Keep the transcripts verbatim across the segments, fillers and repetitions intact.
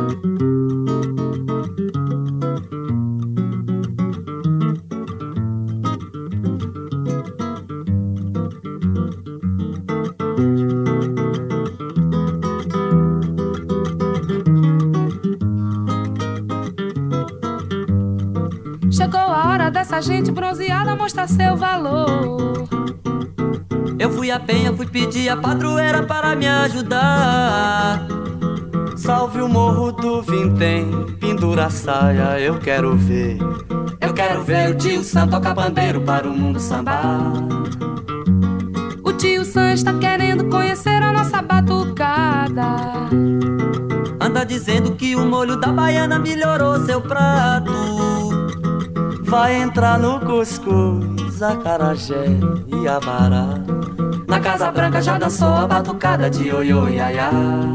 Chegou a hora dessa gente bronzeada mostrar seu valor. Eu fui a penha, fui pedir a padroeira para me ajudar. Salve o morro do Vintém, pendura a saia, eu quero ver. Eu quero ver o tio Sam tocar pandeiro para o mundo sambar. O tio Sam está querendo conhecer a nossa batucada. Anda dizendo que o molho da baiana melhorou seu prato. Vai entrar no cuscuz, acarajé e abará. Na Casa Branca já dançou a batucada de ioiô e iaiá.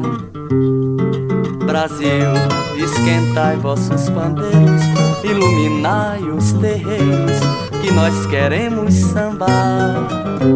Brasil, esquentai vossos pandeiros, iluminai os terreiros, que nós queremos sambar.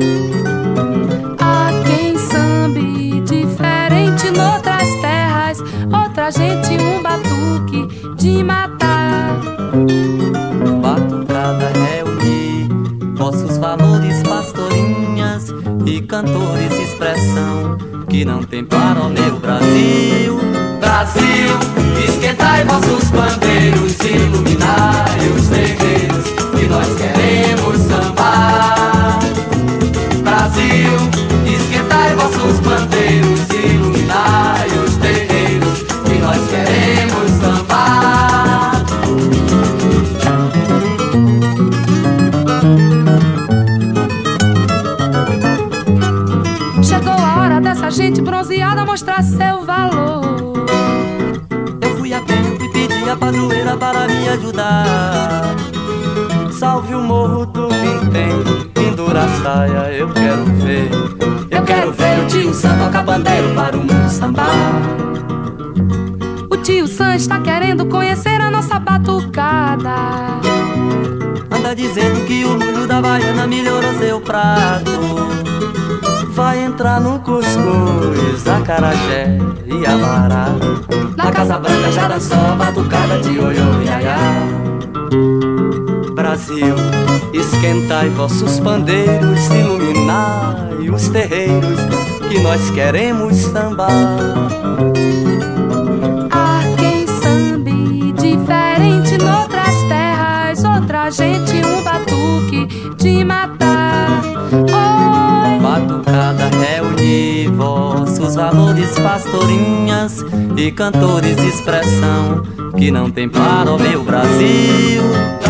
Há quem sambe diferente noutras terras, outra gente um batuque de matar. Batucada reunir vossos valores, pastorinhas e cantores, expressão que não tem para o meu Brasil. Brasil, esquentai vossos pandeiros, iluminai os terreiros, que nós queremos sambar. Brasil, esquentai vossos pandeiros, iluminai os terreiros, que nós queremos sambar. Chegou a hora dessa gente bronzeada mostrar seu valor. Eu fui a penha, fui pedir a padroeira para me ajudar. Salve o morro do Vintém, pendura a saia, eu quero ver. Eu quero ver o tio Sam tocar bandeiro para o mundo sambar. O tio Sam está querendo conhecer a nossa batucada. Anda dizendo que o molho da baiana melhorou seu prato. Vai entrar no cuscuz, acarajé e abará. Na Casa Branca já dançou a batucada de ioiô e iaiá. Brasil, esquentai vossos pandeiros, iluminai os terreiros, que nós queremos sambar. Há quem sambe diferente noutras terras, outra gente um batuque de matar. Oi. Batucada reunir vossos valores, pastorinhas e cantores, expressão que não tem para o meu Brasil.